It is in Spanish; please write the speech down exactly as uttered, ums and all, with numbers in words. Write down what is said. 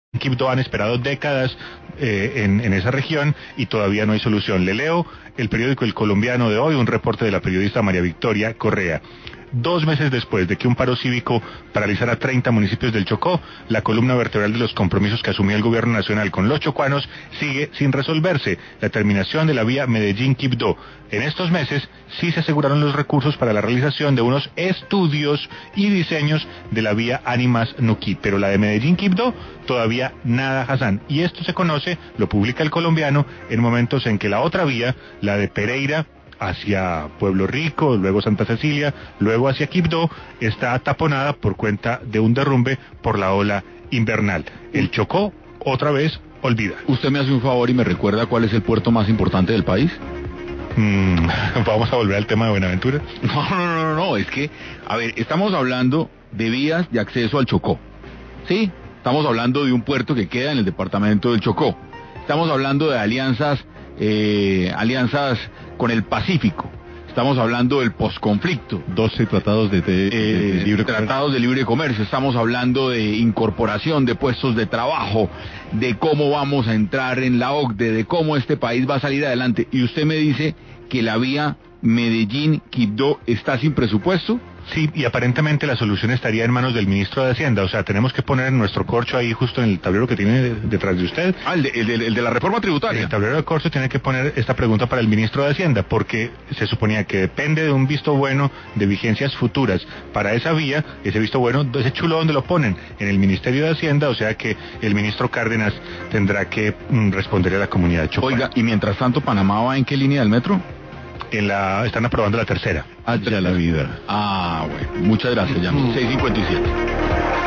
Quibdó han esperado décadas eh, en, en esa región y todavía no hay solución. Le leo el periódico El Colombiano de hoy, un reporte de la periodista María Victoria Correa. Dos meses después de que un paro cívico paralizara treinta municipios del Chocó, la columna vertebral de los compromisos que asumió el gobierno nacional con los chocuanos sigue sin resolverse: la terminación de la vía Medellín-Quibdó. En estos meses sí se aseguraron los recursos para la realización de unos estudios y diseños de la vía Ánimas-Nuquí, pero la de Medellín-Quibdó todavía nada, Hassan. Y esto se conoce, lo publica El Colombiano, en momentos en que la otra vía, la de Pereira hacia Pueblo Rico, luego Santa Cecilia, luego hacia Quibdó, está taponada por cuenta de un derrumbe por la ola invernal. El Chocó, otra vez, olvida. ¿Usted me hace un favor y me recuerda cuál es el puerto más importante del país? Mm, ¿Vamos a volver al tema de Buenaventura? No, no, no, no, es que, a ver, estamos hablando de vías de acceso al Chocó, ¿sí? Estamos hablando de un puerto que queda en el departamento del Chocó. Estamos hablando de alianzas, eh, alianzas con el Pacífico. Estamos hablando del posconflicto. doce tratados de, de, eh, de, de libre tratados de libre comercio. Estamos hablando de incorporación de puestos de trabajo, de cómo vamos a entrar en la O C D E, de cómo este país va a salir adelante. Y usted me dice que la vía Medellín-Quibdó está sin presupuesto. Sí, y aparentemente la solución estaría en manos del ministro de Hacienda. O sea, tenemos que poner nuestro corcho ahí justo en el tablero que tiene detrás de usted. Ah, el de, el de, el de la reforma tributaria. En el tablero de corcho tiene que poner esta pregunta para el ministro de Hacienda, porque se suponía que depende de un visto bueno de vigencias futuras para esa vía. Ese visto bueno, ese chulo, ¿dónde lo ponen? En el Ministerio de Hacienda, o sea que el ministro Cárdenas tendrá que mm, responder a la comunidad chocuana. Oiga, y mientras tanto, ¿Panamá va en qué línea del metro? En la, están aprobando la tercera. Allá la vida. Ah, bueno. Muchas gracias, ya. seis cincuenta y siete.